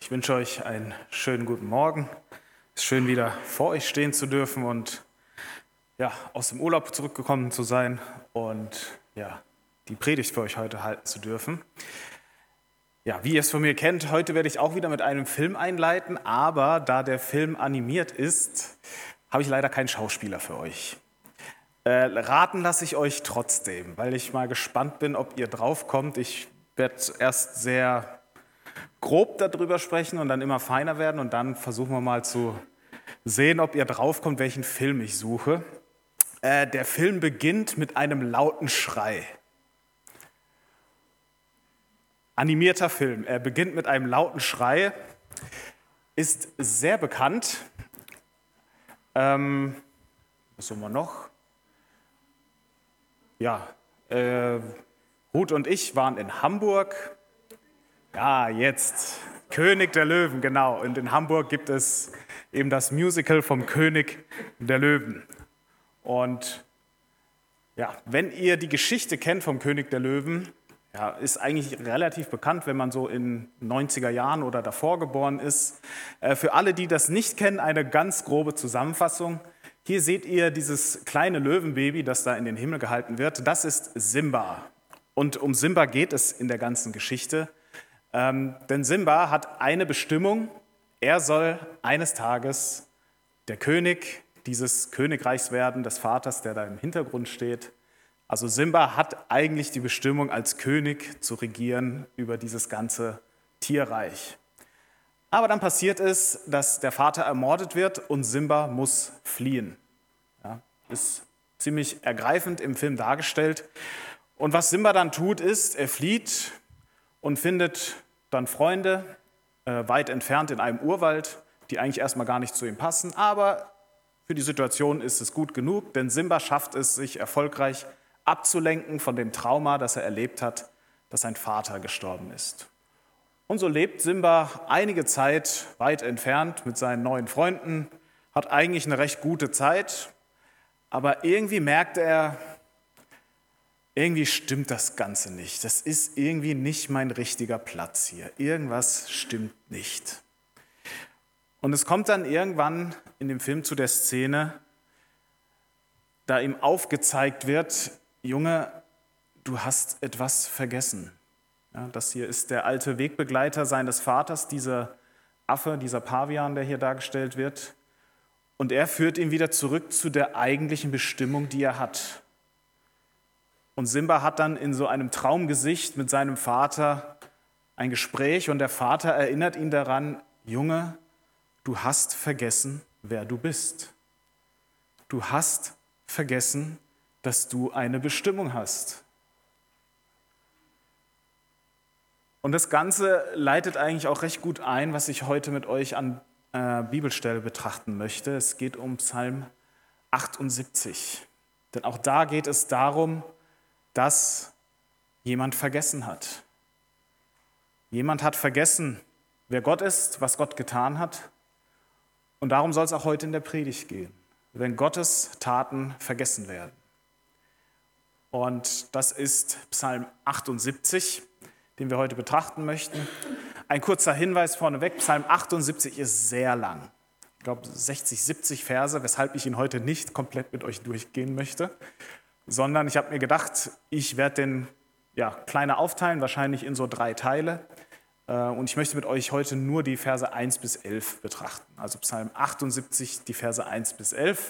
Ich wünsche euch einen schönen guten Morgen. Es ist schön, wieder vor euch stehen zu dürfen und aus dem Urlaub zurückgekommen zu sein und die Predigt für euch heute halten zu dürfen. Ja, wie ihr es von mir kennt, heute werde ich auch wieder mit einem Film einleiten, aber da der Film animiert ist, habe ich leider keinen Schauspieler für euch. Raten lasse ich euch trotzdem, weil ich mal gespannt bin, ob ihr drauf kommt. Ich werde erst sehr grob darüber sprechen und dann immer feiner werden und dann versuchen wir mal zu sehen, ob ihr draufkommt, welchen Film ich suche. Der Film beginnt mit einem lauten Schrei. Animierter Film. Er beginnt mit einem lauten Schrei, ist sehr bekannt. Was haben wir noch? Ruth und ich waren in Hamburg. Ja, jetzt König der Löwen, genau. Und in Hamburg gibt es eben das Musical vom König der Löwen. Und wenn ihr die Geschichte kennt vom König der Löwen, ist eigentlich relativ bekannt, wenn man so in 90er Jahren oder davor geboren ist. Für alle, die das nicht kennen, eine ganz grobe Zusammenfassung. Hier seht ihr dieses kleine Löwenbaby, das da in den Himmel gehalten wird. Das ist Simba. Und um Simba geht es in der ganzen Geschichte. Denn Simba hat eine Bestimmung. Er soll eines Tages der König dieses Königreichs werden, des Vaters, der da im Hintergrund steht. Also Simba hat eigentlich die Bestimmung, als König zu regieren über dieses ganze Tierreich. Aber dann passiert es, dass der Vater ermordet wird und Simba muss fliehen. Ja, ist ziemlich ergreifend im Film dargestellt. Und was Simba dann tut, ist, er flieht und findet dann Freunde weit entfernt in einem Urwald, die eigentlich erstmal gar nicht zu ihm passen. Aber für die Situation ist es gut genug, denn Simba schafft es, sich erfolgreich abzulenken von dem Trauma, das er erlebt hat, dass sein Vater gestorben ist. Und so lebt Simba einige Zeit weit entfernt mit seinen neuen Freunden, hat eigentlich eine recht gute Zeit, aber irgendwie merkt er, irgendwie stimmt das Ganze nicht. Das ist irgendwie nicht mein richtiger Platz hier. Irgendwas stimmt nicht. Und es kommt dann irgendwann in dem Film zu der Szene, da ihm aufgezeigt wird, Junge, du hast etwas vergessen. Ja, das hier ist der alte Wegbegleiter seines Vaters, dieser Affe, dieser Pavian, der hier dargestellt wird. Und er führt ihn wieder zurück zu der eigentlichen Bestimmung, die er hat. Und Simba hat dann in so einem Traumgesicht mit seinem Vater ein Gespräch und der Vater erinnert ihn daran, Junge, du hast vergessen, wer du bist. Du hast vergessen, dass du eine Bestimmung hast. Und das Ganze leitet eigentlich auch recht gut ein, was ich heute mit euch an Bibelstelle betrachten möchte. Es geht um Psalm 78. Denn auch da geht es darum, dass jemand vergessen hat. Jemand hat vergessen, wer Gott ist, was Gott getan hat. Und darum soll es auch heute in der Predigt gehen, wenn Gottes Taten vergessen werden. Und das ist Psalm 78, den wir heute betrachten möchten. Ein kurzer Hinweis vorneweg, Psalm 78 ist sehr lang. Ich glaube 60, 70 Verse, weshalb ich ihn heute nicht komplett mit euch durchgehen möchte, sondern ich habe mir gedacht, ich werde den kleiner aufteilen, wahrscheinlich in so 3 Teile. Und ich möchte mit euch heute nur die Verse 1 bis 11 betrachten. Also Psalm 78, die Verse 1 bis 11.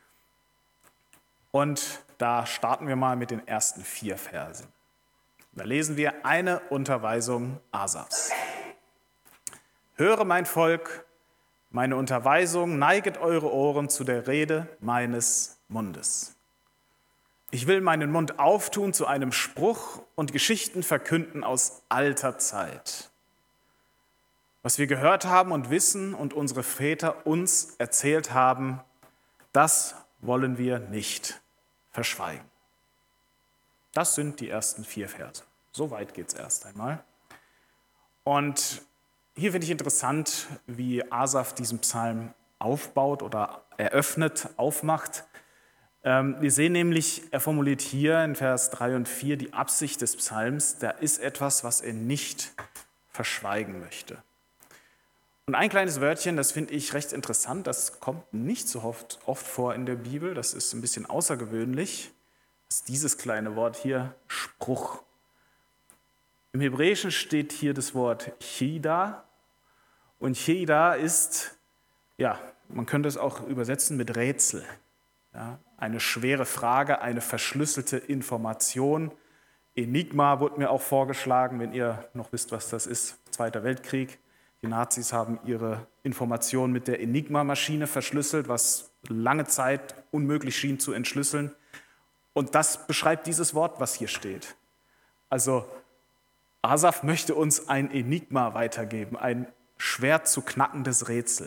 Und da starten wir mal mit den ersten 4 Versen. Da lesen wir eine Unterweisung Asafs. Höre mein Volk, meine Unterweisung, neiget eure Ohren zu der Rede meines Mundes. Ich will meinen Mund auftun zu einem Spruch und Geschichten verkünden aus alter Zeit. Was wir gehört haben und wissen und unsere Väter uns erzählt haben, das wollen wir nicht verschweigen. Das sind die ersten 4 Verse. So weit geht es erst einmal. Und hier finde ich interessant, wie Asaf diesen Psalm aufbaut oder eröffnet, aufmacht. Wir sehen nämlich, er formuliert hier in Vers 3 und 4 die Absicht des Psalms, da ist etwas, was er nicht verschweigen möchte. Und ein kleines Wörtchen, das finde ich recht interessant, das kommt nicht so oft vor in der Bibel, das ist ein bisschen außergewöhnlich, das ist dieses kleine Wort hier, Spruch. Im Hebräischen steht hier das Wort Chida und Chida ist, ja, man könnte es auch übersetzen mit Rätsel. Ja, eine schwere Frage, eine verschlüsselte Information. Enigma wurde mir auch vorgeschlagen, wenn ihr noch wisst, was das ist, Zweiter Weltkrieg. Die Nazis haben ihre Informationen mit der Enigma-Maschine verschlüsselt, was lange Zeit unmöglich schien zu entschlüsseln. Und das beschreibt dieses Wort, was hier steht. Also Asaf möchte uns ein Enigma weitergeben, ein schwer zu knackendes Rätsel.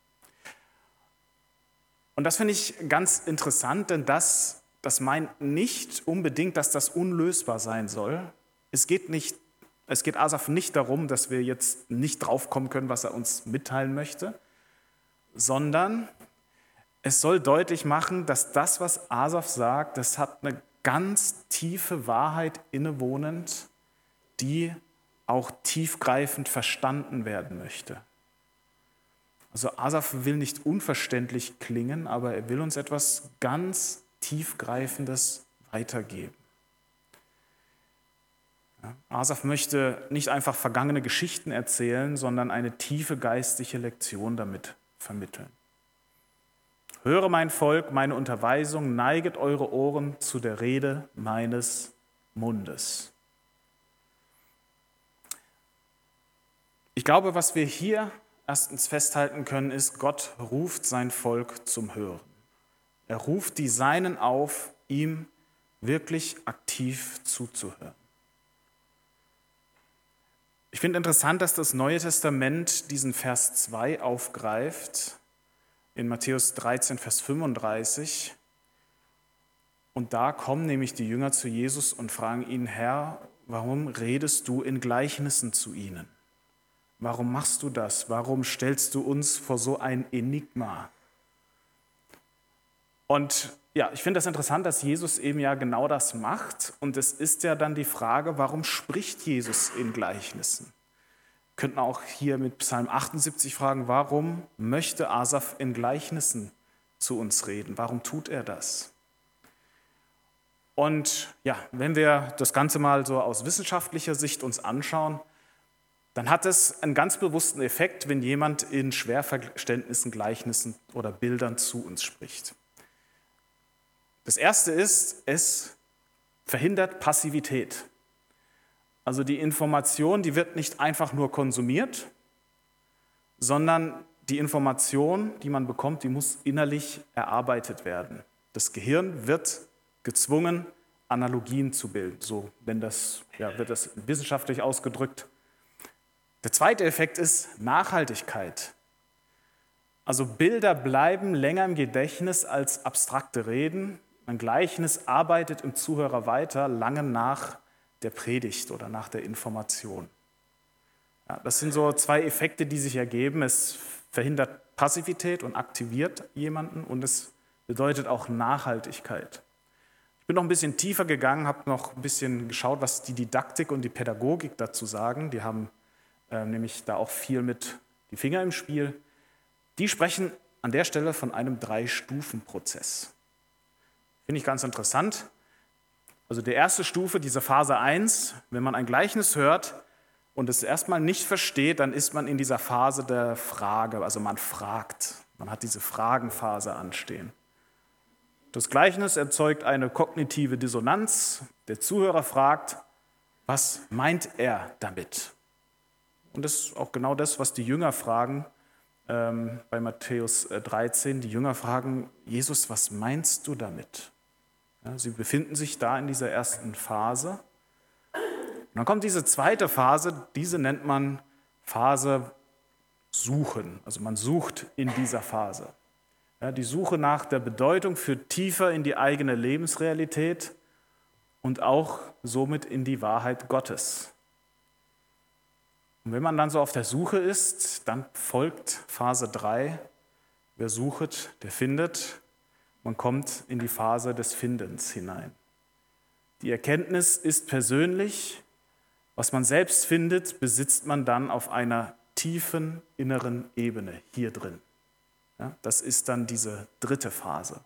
Und das finde ich ganz interessant, denn das meint nicht unbedingt, dass das unlösbar sein soll. Es geht Asaf nicht darum, dass wir jetzt nicht draufkommen können, was er uns mitteilen möchte, sondern es soll deutlich machen, dass das, was Asaf sagt, das hat eine ganz tiefe Wahrheit innewohnend, die auch tiefgreifend verstanden werden möchte. Also Asaf will nicht unverständlich klingen, aber er will uns etwas ganz Tiefgreifendes weitergeben. Ja, Asaf möchte nicht einfach vergangene Geschichten erzählen, sondern eine tiefe geistliche Lektion damit vermitteln. Höre mein Volk, meine Unterweisung, neiget eure Ohren zu der Rede meines Mundes. Ich glaube, was wir hier erstens festhalten können, ist, Gott ruft sein Volk zum Hören. Er ruft die Seinen auf, ihm wirklich aktiv zuzuhören. Ich finde interessant, dass das Neue Testament diesen Vers 2 aufgreift, in Matthäus 13, Vers 35. Und da kommen nämlich die Jünger zu Jesus und fragen ihn, Herr, warum redest du in Gleichnissen zu ihnen? Warum machst du das? Warum stellst du uns vor so ein Enigma? Und ja, ich finde das interessant, dass Jesus eben ja genau das macht. Und es ist ja dann die Frage, warum spricht Jesus in Gleichnissen? Wir könnten auch hier mit Psalm 78 fragen, warum möchte Asaf in Gleichnissen zu uns reden? Warum tut er das? Und ja, wenn wir das Ganze mal so aus wissenschaftlicher Sicht uns anschauen, dann hat es einen ganz bewussten Effekt, wenn jemand in Schwerverständnissen, Gleichnissen oder Bildern zu uns spricht. Das Erste ist, es verhindert Passivität. Also die Information, die wird nicht einfach nur konsumiert, sondern die Information, die man bekommt, die muss innerlich erarbeitet werden. Das Gehirn wird gezwungen, Analogien zu bilden. So wird das wissenschaftlich ausgedrückt. Der zweite Effekt ist Nachhaltigkeit. Also Bilder bleiben länger im Gedächtnis als abstrakte Reden. Ein Gleichnis arbeitet im Zuhörer weiter, lange nach der Predigt oder nach der Information. Ja, das sind so zwei Effekte, die sich ergeben. Es verhindert Passivität und aktiviert jemanden und es bedeutet auch Nachhaltigkeit. Ich bin noch ein bisschen tiefer gegangen, habe noch ein bisschen geschaut, was die Didaktik und die Pädagogik dazu sagen. Die haben nämlich da auch viel mit die Finger im Spiel. Die sprechen an der Stelle von einem 3-Stufen-Prozess. Finde ich ganz interessant. Also die erste Stufe, diese Phase 1, wenn man ein Gleichnis hört und es erstmal nicht versteht, dann ist man in dieser Phase der Frage, also man fragt. Man hat diese Fragenphase anstehen. Das Gleichnis erzeugt eine kognitive Dissonanz. Der Zuhörer fragt, was meint er damit? Und das ist auch genau das, was die Jünger fragen bei Matthäus 13. Die Jünger fragen, Jesus, was meinst du damit? Ja, sie befinden sich da in dieser ersten Phase. Und dann kommt diese zweite Phase, diese nennt man Phase Suchen. Also man sucht in dieser Phase. Ja, die Suche nach der Bedeutung führt tiefer in die eigene Lebensrealität und auch somit in die Wahrheit Gottes. Und wenn man dann so auf der Suche ist, dann folgt Phase 3. Wer sucht, der findet. Man kommt in die Phase des Findens hinein. Die Erkenntnis ist persönlich. Was man selbst findet, besitzt man dann auf einer tiefen inneren Ebene hier drin. Ja, das ist dann diese dritte Phase.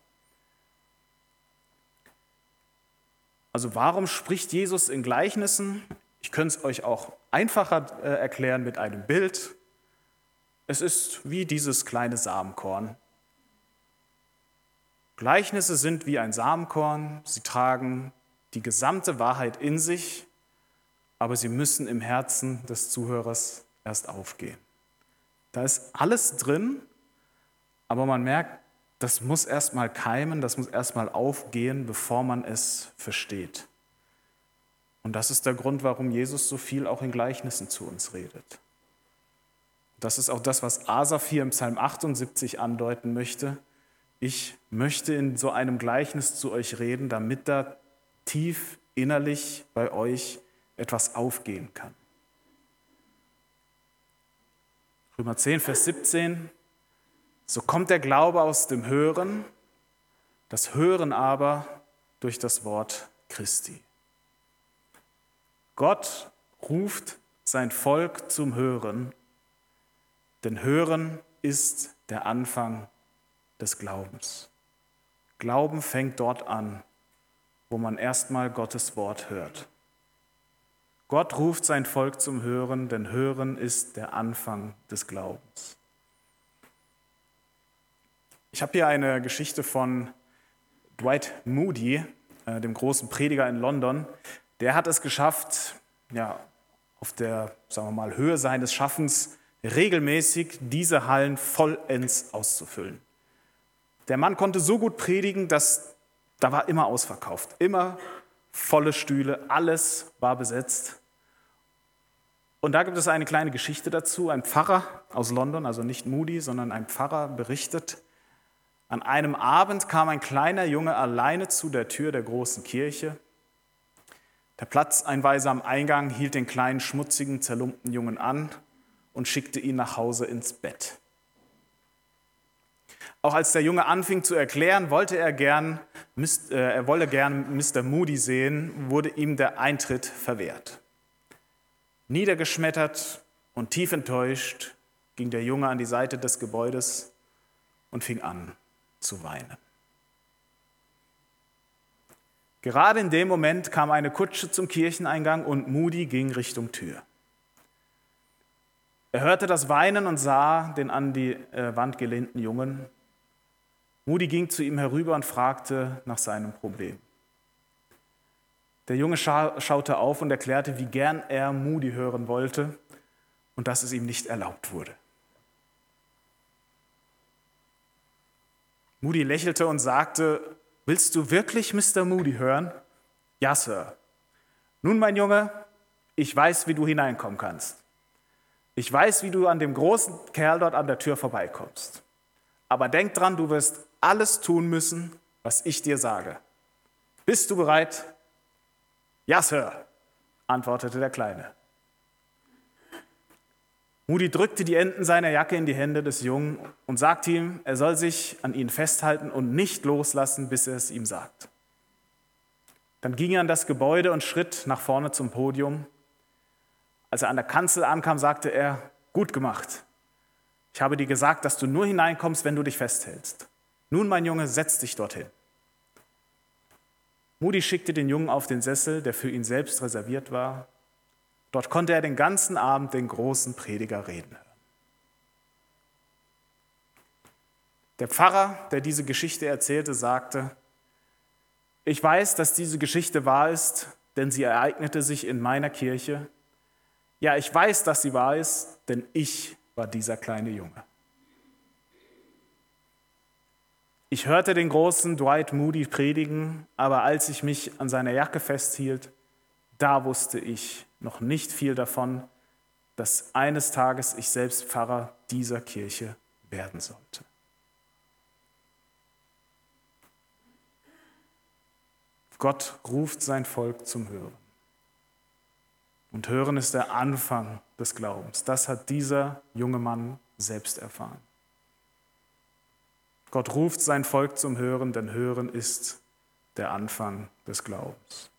Also warum spricht Jesus in Gleichnissen? Ich könnte es euch auch einfacher erklären mit einem Bild. Es ist wie dieses kleine Samenkorn. Gleichnisse sind wie ein Samenkorn. Sie tragen die gesamte Wahrheit in sich, aber sie müssen im Herzen des Zuhörers erst aufgehen. Da ist alles drin, aber man merkt, das muss erst mal keimen, das muss erst mal aufgehen, bevor man es versteht. Und das ist der Grund, warum Jesus so viel auch in Gleichnissen zu uns redet. Das ist auch das, was Asaf hier im Psalm 78 andeuten möchte. Ich möchte in so einem Gleichnis zu euch reden, damit da tief innerlich bei euch etwas aufgehen kann. Römer 10, Vers 17. So kommt der Glaube aus dem Hören, das Hören aber durch das Wort Christi. Gott ruft sein Volk zum Hören, denn Hören ist der Anfang des Glaubens. Glauben fängt dort an, wo man erstmal Gottes Wort hört. Gott ruft sein Volk zum Hören, denn Hören ist der Anfang des Glaubens. Ich habe hier eine Geschichte von Dwight Moody, dem großen Prediger in London. Der hat es geschafft, auf der, sagen wir mal, Höhe seines Schaffens regelmäßig diese Hallen vollends auszufüllen. Der Mann konnte so gut predigen, dass da war immer ausverkauft, immer volle Stühle, alles war besetzt. Und da gibt es eine kleine Geschichte dazu. Ein Pfarrer aus London, also nicht Moody, sondern ein Pfarrer berichtet, an einem Abend kam ein kleiner Junge alleine zu der Tür der großen Kirche. Der Platzeinweiser am Eingang hielt den kleinen, schmutzigen, zerlumpten Jungen an und schickte ihn nach Hause ins Bett. Auch als der Junge anfing zu erklären, er wolle gern Mr. Moody sehen, wurde ihm der Eintritt verwehrt. Niedergeschmettert und tief enttäuscht ging der Junge an die Seite des Gebäudes und fing an zu weinen. Gerade in dem Moment kam eine Kutsche zum Kircheneingang und Moody ging Richtung Tür. Er hörte das Weinen und sah den an die Wand gelehnten Jungen. Moody ging zu ihm herüber und fragte nach seinem Problem. Der Junge schaute auf und erklärte, wie gern er Moody hören wollte und dass es ihm nicht erlaubt wurde. Moody lächelte und sagte, willst du wirklich Mr. Moody hören? Ja, Sir. Nun, mein Junge, ich weiß, wie du hineinkommen kannst. Ich weiß, wie du an dem großen Kerl dort an der Tür vorbeikommst. Aber denk dran, du wirst alles tun müssen, was ich dir sage. Bist du bereit? Ja, Sir, antwortete der Kleine. Moody drückte die Enden seiner Jacke in die Hände des Jungen und sagte ihm, er soll sich an ihnen festhalten und nicht loslassen, bis er es ihm sagt. Dann ging er an das Gebäude und schritt nach vorne zum Podium. Als er an der Kanzel ankam, sagte er, gut gemacht. Ich habe dir gesagt, dass du nur hineinkommst, wenn du dich festhältst. Nun, mein Junge, setz dich dorthin. Moody schickte den Jungen auf den Sessel, der für ihn selbst reserviert war. Dort konnte er den ganzen Abend den großen Prediger reden hören. Der Pfarrer, der diese Geschichte erzählte, sagte, ich weiß, dass diese Geschichte wahr ist, denn sie ereignete sich in meiner Kirche. Ja, ich weiß, dass sie wahr ist, denn ich war dieser kleine Junge. Ich hörte den großen Dwight Moody predigen, aber als ich mich an seiner Jacke festhielt, da wusste ich noch nicht viel davon, dass eines Tages ich selbst Pfarrer dieser Kirche werden sollte. Gott ruft sein Volk zum Hören. Und Hören ist der Anfang des Glaubens. Das hat dieser junge Mann selbst erfahren. Gott ruft sein Volk zum Hören, denn Hören ist der Anfang des Glaubens.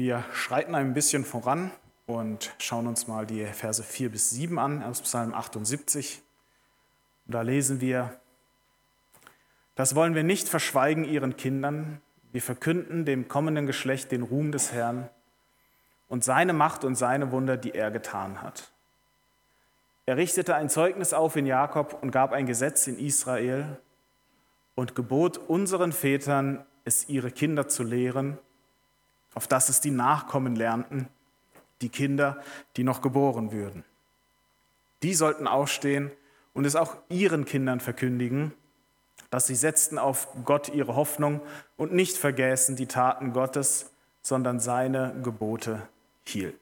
Wir schreiten ein bisschen voran und schauen uns mal die Verse 4 bis 7 an aus Psalm 78. Und da lesen wir: Das wollen wir nicht verschweigen ihren Kindern. Wir verkünden dem kommenden Geschlecht den Ruhm des Herrn und seine Macht und seine Wunder, die er getan hat. Er richtete ein Zeugnis auf in Jakob und gab ein Gesetz in Israel und gebot unseren Vätern, es ihre Kinder zu lehren, auf dass es die Nachkommen lernten, die Kinder, die noch geboren würden. Die sollten aufstehen und es auch ihren Kindern verkündigen, dass sie setzten auf Gott ihre Hoffnung und nicht vergäßen die Taten Gottes, sondern seine Gebote hielten.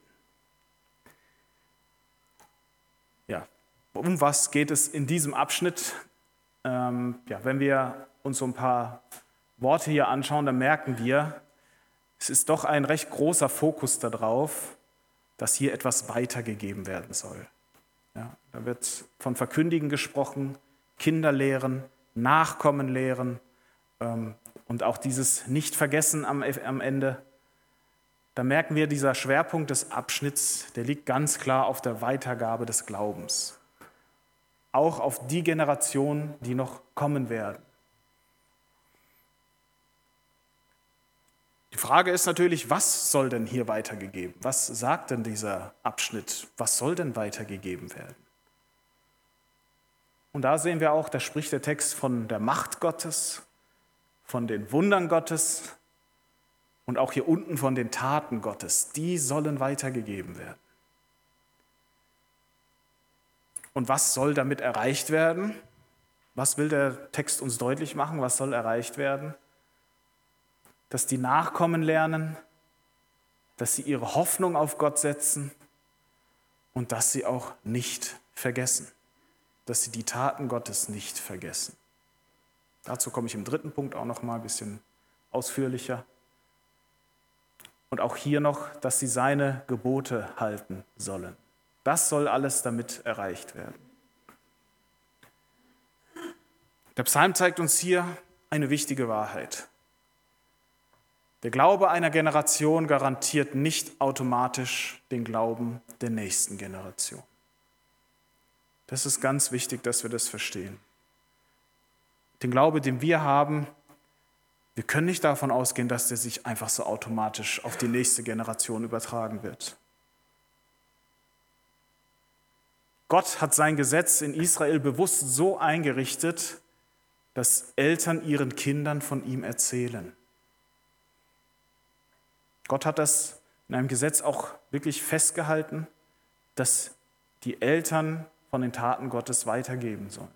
Ja, um was geht es in diesem Abschnitt? Wenn wir uns so ein paar Worte hier anschauen, dann merken wir, es ist doch ein recht großer Fokus darauf, dass hier etwas weitergegeben werden soll. Ja, da wird von Verkündigen gesprochen, Kinder lehren, Nachkommen lehren und auch dieses Nicht-Vergessen am Ende. Da merken wir, dieser Schwerpunkt des Abschnitts, der liegt ganz klar auf der Weitergabe des Glaubens. Auch auf die Generationen, die noch kommen werden. Die Frage ist natürlich, was soll denn hier weitergegeben? Was sagt denn dieser Abschnitt? Was soll denn weitergegeben werden? Und da sehen wir auch, da spricht der Text von der Macht Gottes, von den Wundern Gottes und auch hier unten von den Taten Gottes. Die sollen weitergegeben werden. Und was soll damit erreicht werden? Was will der Text uns deutlich machen? Was soll erreicht werden? Dass die Nachkommen lernen, dass sie ihre Hoffnung auf Gott setzen und dass sie auch nicht vergessen, dass sie die Taten Gottes nicht vergessen. Dazu komme ich im dritten Punkt auch noch mal ein bisschen ausführlicher. Und auch hier noch, dass sie seine Gebote halten sollen. Das soll alles damit erreicht werden. Der Psalm zeigt uns hier eine wichtige Wahrheit. Der Glaube einer Generation garantiert nicht automatisch den Glauben der nächsten Generation. Das ist ganz wichtig, dass wir das verstehen. Den Glaube, den wir haben, wir können nicht davon ausgehen, dass der sich einfach so automatisch auf die nächste Generation übertragen wird. Gott hat sein Gesetz in Israel bewusst so eingerichtet, dass Eltern ihren Kindern von ihm erzählen. Gott hat das in einem Gesetz auch wirklich festgehalten, dass die Eltern von den Taten Gottes weitergeben sollen.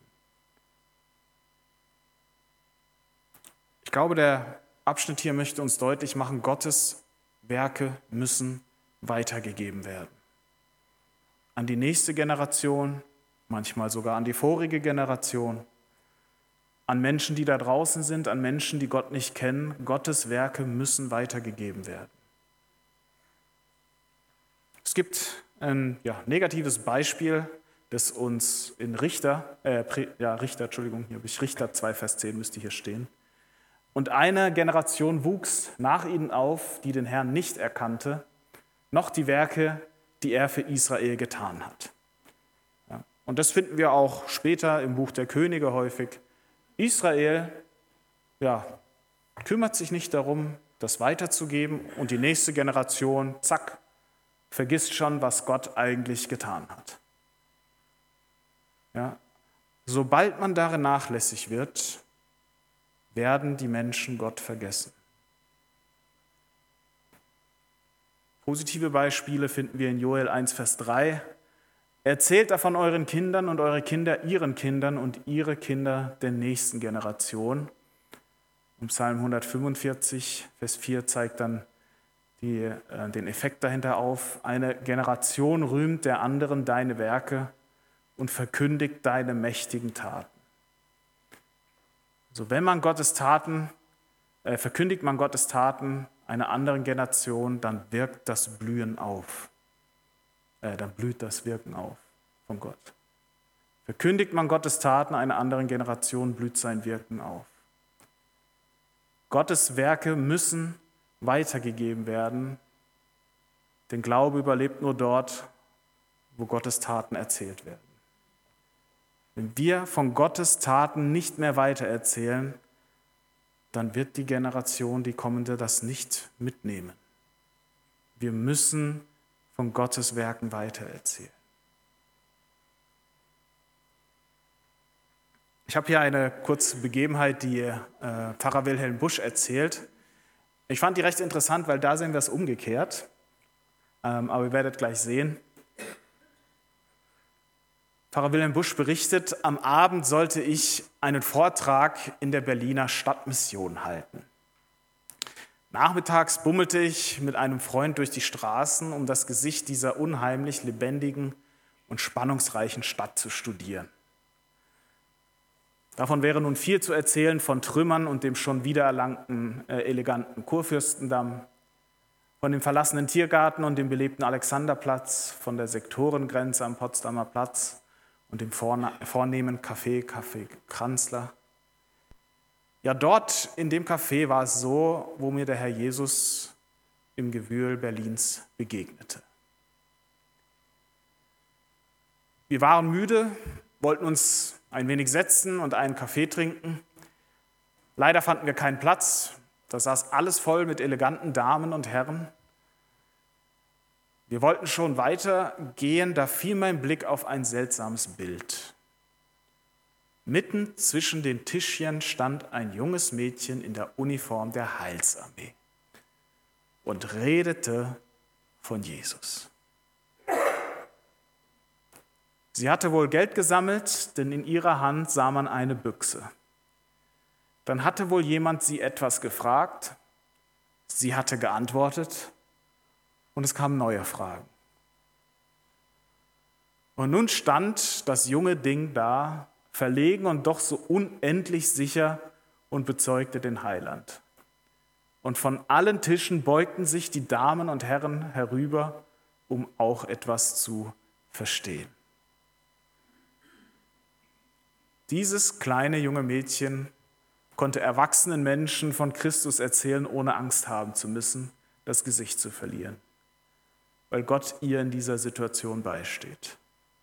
Ich glaube, der Abschnitt hier möchte uns deutlich machen, Gottes Werke müssen weitergegeben werden. An die nächste Generation, manchmal sogar an die vorige Generation, an Menschen, die da draußen sind, an Menschen, die Gott nicht kennen. Gottes Werke müssen weitergegeben werden. Es gibt ein negatives Beispiel, das uns in Richter 2, Vers 10 müsste hier stehen. Und eine Generation wuchs nach ihnen auf, die den Herrn nicht erkannte, noch die Werke, die er für Israel getan hat. Ja, und das finden wir auch später im Buch der Könige häufig. Israel kümmert sich nicht darum, das weiterzugeben und die nächste Generation, zack, vergisst schon, was Gott eigentlich getan hat. Ja, sobald man darin nachlässig wird, werden die Menschen Gott vergessen. Positive Beispiele finden wir in Joel 1, Vers 3. Erzählt davon euren Kindern und eure Kinder ihren Kindern und ihre Kinder der nächsten Generation. Und Psalm 145, Vers 4 zeigt dann den Effekt dahinter auf. Eine Generation rühmt der anderen deine Werke und verkündigt deine mächtigen Taten. Also wenn man verkündigt man Gottes Taten einer anderen Generation, dann wirkt das Blühen auf. Dann blüht das Wirken auf von Gott. Verkündigt man Gottes Taten einer anderen Generation, blüht sein Wirken auf. Gottes Werke müssen weitergegeben werden, Denn Glaube überlebt nur dort, wo Gottes Taten erzählt werden. Wenn wir von Gottes Taten nicht mehr weitererzählen, dann wird die Generation, die kommende, das nicht mitnehmen. Wir müssen von Gottes Werken weitererzählen. Ich habe hier eine kurze Begebenheit, die Pfarrer Wilhelm Busch erzählt. Ich fand die recht interessant, weil da sehen wir es umgekehrt. Aber ihr werdet gleich sehen. Pfarrer Wilhelm Busch berichtet, am Abend sollte ich einen Vortrag in der Berliner Stadtmission halten. Nachmittags bummelte ich mit einem Freund durch die Straßen, um das Gesicht dieser unheimlich lebendigen und spannungsreichen Stadt zu studieren. Davon wäre nun viel zu erzählen, von Trümmern und dem schon wiedererlangten eleganten Kurfürstendamm, von dem verlassenen Tiergarten und dem belebten Alexanderplatz, von der Sektorengrenze am Potsdamer Platz und dem vornehmen Café Kranzler. Ja, dort in dem Café war es so, wo mir der Herr Jesus im Gewühl Berlins begegnete. Wir waren müde, wollten uns ein wenig setzen und einen Kaffee trinken. Leider fanden wir keinen Platz. Da saß alles voll mit eleganten Damen und Herren. Wir wollten schon weitergehen, da fiel mein Blick auf ein seltsames Bild. Mitten zwischen den Tischchen stand ein junges Mädchen in der Uniform der Heilsarmee und redete von Jesus. Sie hatte wohl Geld gesammelt, denn in ihrer Hand sah man eine Büchse. Dann hatte wohl jemand sie etwas gefragt, sie hatte geantwortet und es kamen neue Fragen. Und nun stand das junge Ding da, verlegen und doch so unendlich sicher und bezeugte den Heiland. Und von allen Tischen beugten sich die Damen und Herren herüber, um auch etwas zu verstehen. Dieses kleine junge Mädchen konnte erwachsenen Menschen von Christus erzählen, ohne Angst haben zu müssen, das Gesicht zu verlieren, weil Gott ihr in dieser Situation beisteht.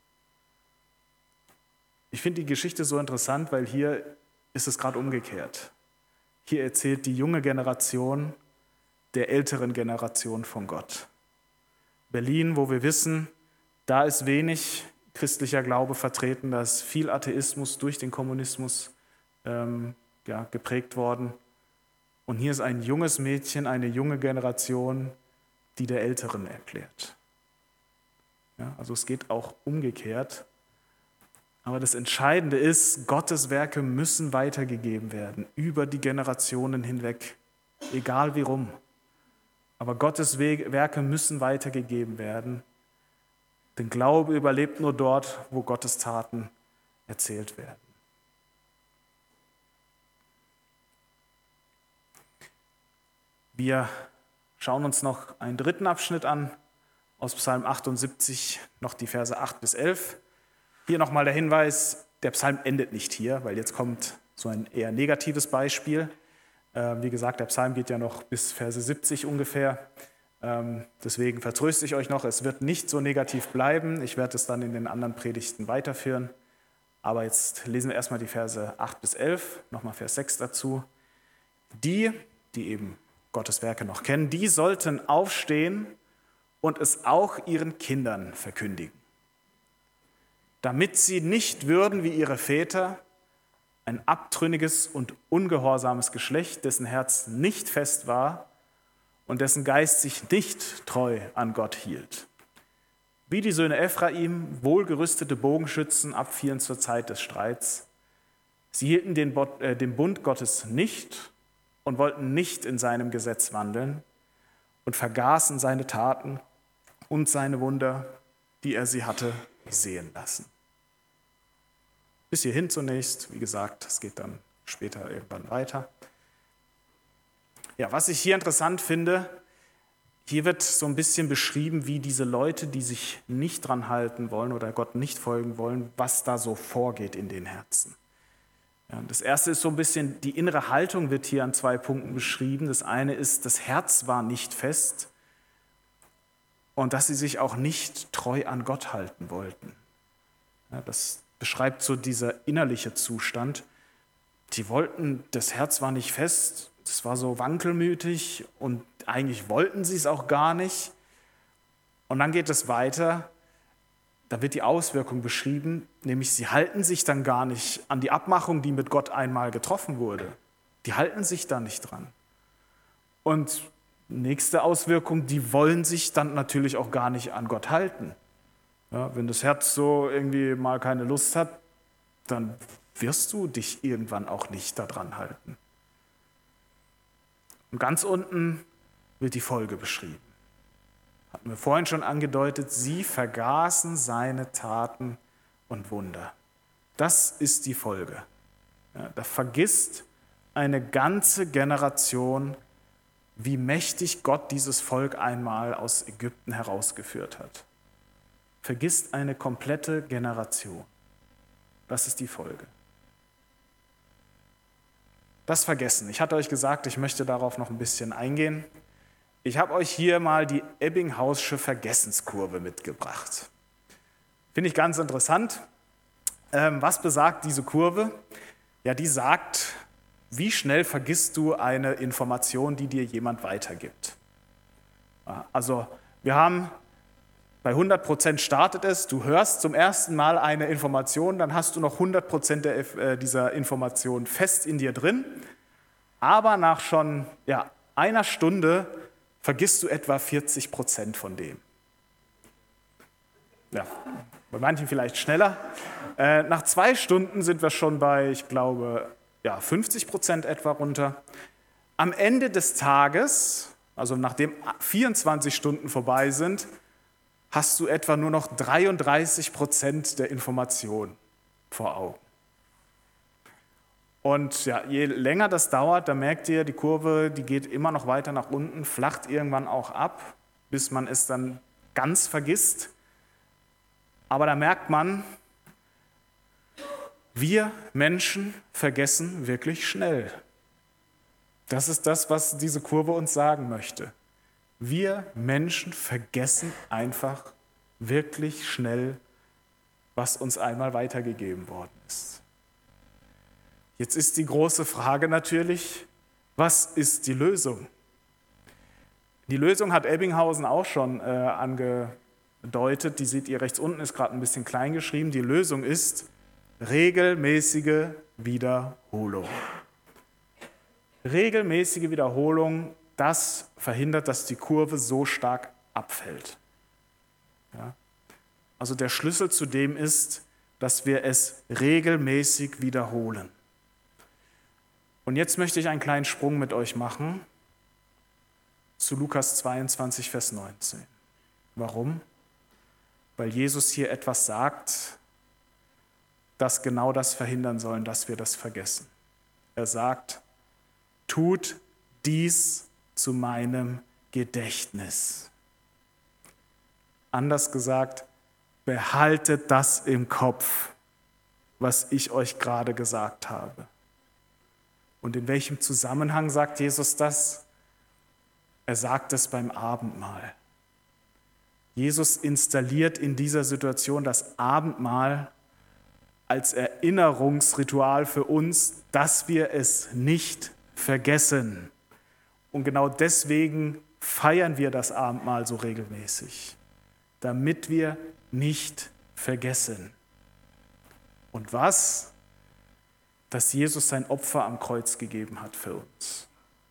Ich finde die Geschichte so interessant, weil hier ist es gerade umgekehrt. Hier erzählt die junge Generation der älteren Generation von Gott. Berlin, wo wir wissen, da ist wenig christlicher Glaube vertreten, da ist viel Atheismus durch den Kommunismus geprägt worden. Und hier ist ein junges Mädchen, eine junge Generation, die der Älteren erklärt. Ja, also es geht auch umgekehrt. Aber das Entscheidende ist, Gottes Werke müssen weitergegeben werden, über die Generationen hinweg, egal wie rum. Aber Gottes Werke müssen weitergegeben werden, denn Glaube überlebt nur dort, wo Gottes Taten erzählt werden. Wir schauen uns noch einen dritten Abschnitt an, aus Psalm 78, noch die Verse 8 bis 11. Hier nochmal der Hinweis, der Psalm endet nicht hier, weil jetzt kommt so ein eher negatives Beispiel. Wie gesagt, der Psalm geht ja noch bis Verse 70 ungefähr. Deswegen vertröste ich euch noch, es wird nicht so negativ bleiben. Ich werde es dann in den anderen Predigten weiterführen. Aber jetzt lesen wir erstmal die Verse 8 bis 11, nochmal Vers 6 dazu. Die eben Gottes Werke noch kennen, die sollten aufstehen und es auch ihren Kindern verkündigen, damit sie nicht würden wie ihre Väter, ein abtrünniges und ungehorsames Geschlecht, dessen Herz nicht fest war und dessen Geist sich nicht treu an Gott hielt. Wie die Söhne Ephraim, wohlgerüstete Bogenschützen, abfielen zur Zeit des Streits. Sie hielten den Bund Gottes nicht und wollten nicht in seinem Gesetz wandeln und vergaßen seine Taten und seine Wunder, die er sie hatte sehen lassen. Bis hierhin zunächst, wie gesagt, es geht dann später irgendwann weiter. Ja, was ich hier interessant finde, hier wird so ein bisschen beschrieben, wie diese Leute, die sich nicht dran halten wollen oder Gott nicht folgen wollen, was da so vorgeht in den Herzen. Ja, das erste ist so ein bisschen, die innere Haltung wird hier an 2 Punkten beschrieben. Das eine ist, das Herz war nicht fest. und dass sie sich auch nicht treu an Gott halten wollten. Ja, das beschreibt so dieser innerliche Zustand. Die wollten, das Herz war nicht fest, es war so wankelmütig und eigentlich wollten sie es auch gar nicht. Und dann geht es weiter, da wird die Auswirkung beschrieben, nämlich sie halten sich dann gar nicht an die Abmachung, die mit Gott einmal getroffen wurde. Die halten sich da nicht dran. Und nächste Auswirkung, die wollen sich dann natürlich auch gar nicht an Gott halten. Ja, wenn das Herz so irgendwie mal keine Lust hat, dann wirst du dich irgendwann auch nicht daran halten. Und ganz unten wird die Folge beschrieben. Hatten wir vorhin schon angedeutet, sie vergaßen seine Taten und Wunder. Das ist die Folge. Ja, da vergisst eine ganze Generation, wie mächtig Gott dieses Volk einmal aus Ägypten herausgeführt hat. Vergisst eine komplette Generation. Das ist die Folge. Das Vergessen. Ich hatte euch gesagt, ich möchte darauf noch ein bisschen eingehen. Ich habe euch hier mal die Ebbinghaus'sche Vergessenskurve mitgebracht. Finde ich ganz interessant. Was besagt diese Kurve? Ja, die sagt, wie schnell vergisst du eine Information, die dir jemand weitergibt. Also wir haben bei 100% startet es, du hörst zum ersten Mal eine Information, dann hast du noch 100% dieser Information fest in dir drin, aber nach schon einer Stunde vergisst du etwa 40% von dem. Ja, bei manchen vielleicht schneller. Nach 2 Stunden sind wir schon bei, ich glaube, 50% etwa runter. Am Ende des Tages, also nachdem 24 Stunden vorbei sind, hast du etwa nur noch 33% der Information vor Augen. Und je länger das dauert, da merkt ihr, die Kurve, die geht immer noch weiter nach unten, flacht irgendwann auch ab, bis man es dann ganz vergisst. Aber da merkt man, wir Menschen vergessen wirklich schnell. Das ist das, was diese Kurve uns sagen möchte. Wir Menschen vergessen einfach wirklich schnell, was uns einmal weitergegeben worden ist. Jetzt ist die große Frage natürlich, was ist die Lösung? Die Lösung hat Ebbinghausen auch schon angedeutet, die seht ihr rechts unten, ist gerade ein bisschen klein geschrieben. Die Lösung ist regelmäßige Wiederholung. Regelmäßige Wiederholung, das verhindert, dass die Kurve so stark abfällt. Ja? Also der Schlüssel zu dem ist, dass wir es regelmäßig wiederholen. Und jetzt möchte ich einen kleinen Sprung mit euch machen zu Lukas 22, Vers 19. Warum? Weil Jesus hier etwas sagt, das genau das verhindern soll, dass wir das vergessen. Er sagt, tut dies zu meinem Gedächtnis. Anders gesagt, behaltet das im Kopf, was ich euch gerade gesagt habe. Und in welchem Zusammenhang sagt Jesus das? Er sagt es beim Abendmahl. Jesus installiert in dieser Situation das Abendmahl als Erinnerungsritual für uns, dass wir es nicht vergessen. Und genau deswegen feiern wir das Abendmahl so regelmäßig, damit wir nicht vergessen. Und was? Dass Jesus sein Opfer am Kreuz gegeben hat für uns.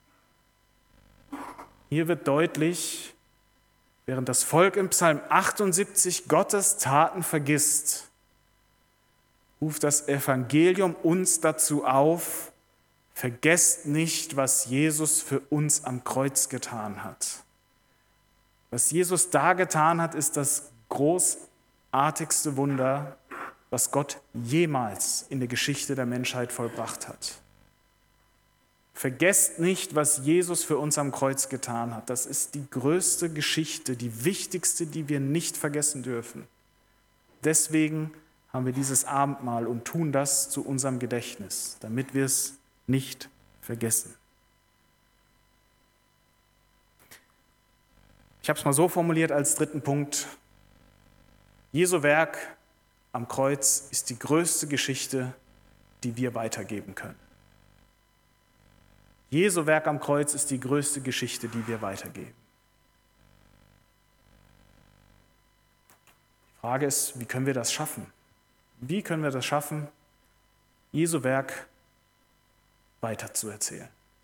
Hier wird deutlich, während das Volk im Psalm 78 Gottes Taten vergisst, ruft das Evangelium uns dazu auf, vergesst nicht, was Jesus für uns am Kreuz getan hat. Was Jesus da getan hat, ist das großartigste Wunder, was Gott jemals in der Geschichte der Menschheit vollbracht hat. Vergesst nicht, was Jesus für uns am Kreuz getan hat. Das ist die größte Geschichte, die wichtigste, die wir nicht vergessen dürfen. Deswegen haben wir dieses Abendmahl und tun das zu unserem Gedächtnis, damit wir es nicht vergessen. Ich habe es mal so formuliert als dritten Punkt. Jesu Werk am Kreuz ist die größte Geschichte, die wir weitergeben können. Jesu Werk am Kreuz ist die größte Geschichte, die wir weitergeben. Die Frage ist, wie können wir das schaffen? Wie können wir das schaffen, Jesu Werk weiterzuerzählen?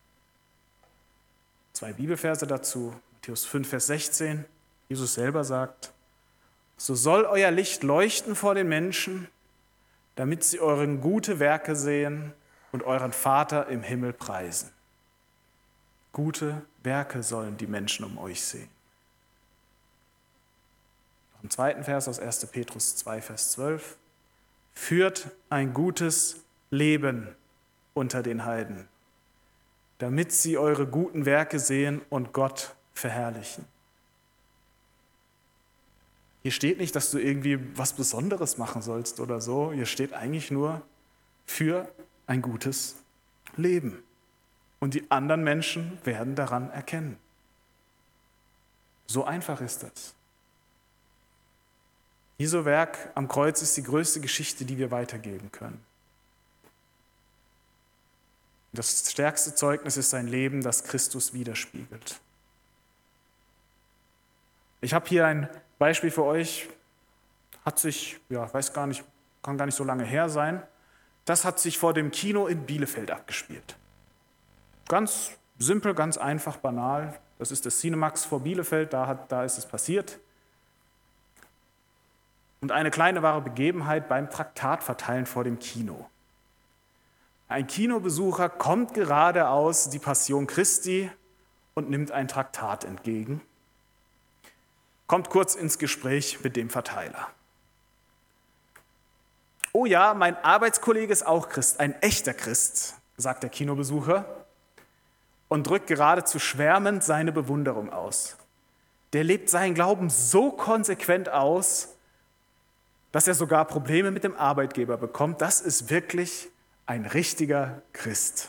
2 Bibelverse dazu, Matthäus 5, Vers 16. Jesus selber sagt, so soll euer Licht leuchten vor den Menschen, damit sie eure gute Werke sehen und euren Vater im Himmel preisen. Gute Werke sollen die Menschen um euch sehen. Noch im zweiten Vers aus 1. Petrus 2, Vers 12. Führt ein gutes Leben unter den Heiden, damit sie eure guten Werke sehen und Gott verherrlichen. Hier steht nicht, dass du irgendwie was Besonderes machen sollst oder so. Hier steht eigentlich nur für ein gutes Leben. Und die anderen Menschen werden daran erkennen. So einfach ist das. Jesu Werk am Kreuz ist die größte Geschichte, die wir weitergeben können. Das stärkste Zeugnis ist sein Leben, das Christus widerspiegelt. Ich habe hier ein Beispiel für euch, hat sich, weiß gar nicht, kann gar nicht so lange her sein, das hat sich vor dem Kino in Bielefeld abgespielt. Ganz simpel, ganz einfach, banal. Das ist das Cinemax vor Bielefeld, da ist es passiert. Und eine kleine wahre Begebenheit beim Traktatverteilen vor dem Kino. Ein Kinobesucher kommt gerade aus die Passion Christi und nimmt ein Traktat entgegen. Kommt kurz ins Gespräch mit dem Verteiler. Oh ja, mein Arbeitskollege ist auch Christ, ein echter Christ, sagt der Kinobesucher und drückt geradezu schwärmend seine Bewunderung aus. Der lebt seinen Glauben so konsequent aus, dass er sogar Probleme mit dem Arbeitgeber bekommt. Das ist wirklich ein richtiger Christ.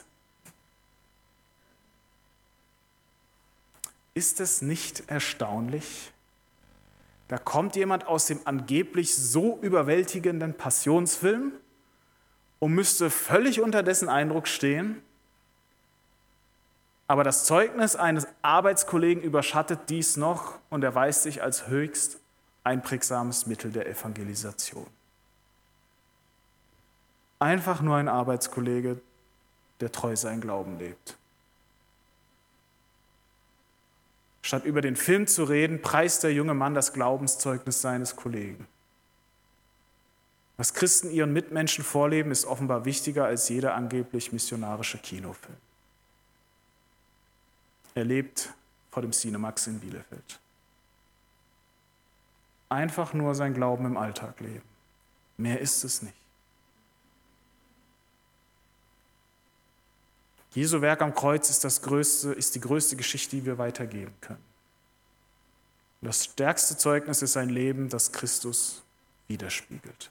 Ist es nicht erstaunlich? Da kommt jemand aus dem angeblich so überwältigenden Passionsfilm und müsste völlig unter dessen Eindruck stehen, aber das Zeugnis eines Arbeitskollegen überschattet dies noch und erweist sich als höchst einprägsames Mittel der Evangelisation. Einfach nur ein Arbeitskollege, der treu seinen Glauben lebt. Statt über den Film zu reden, preist der junge Mann das Glaubenszeugnis seines Kollegen. Was Christen ihren Mitmenschen vorleben, ist offenbar wichtiger als jeder angeblich missionarische Kinofilm. Er lebt vor dem Cinemax in Bielefeld. Einfach nur sein Glauben im Alltag leben. Mehr ist es nicht. Jesu Werk am Kreuz ist die größte Geschichte, die wir weitergeben können. Das stärkste Zeugnis ist ein Leben, das Christus widerspiegelt.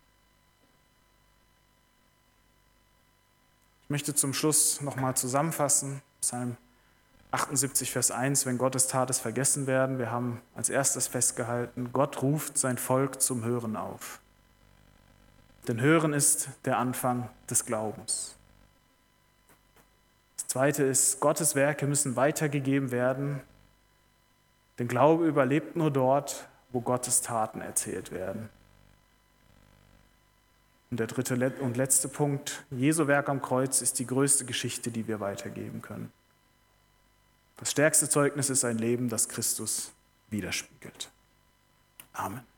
Ich möchte zum Schluss nochmal zusammenfassen, Psalm 78, Vers 1, wenn Gottes Taten vergessen werden. Wir haben als erstes festgehalten, Gott ruft sein Volk zum Hören auf. Denn Hören ist der Anfang des Glaubens. Das Zweite ist, Gottes Werke müssen weitergegeben werden, denn Glaube überlebt nur dort, wo Gottes Taten erzählt werden. Und der dritte und letzte Punkt, Jesu Werk am Kreuz ist die größte Geschichte, die wir weitergeben können. Das stärkste Zeugnis ist ein Leben, das Christus widerspiegelt. Amen.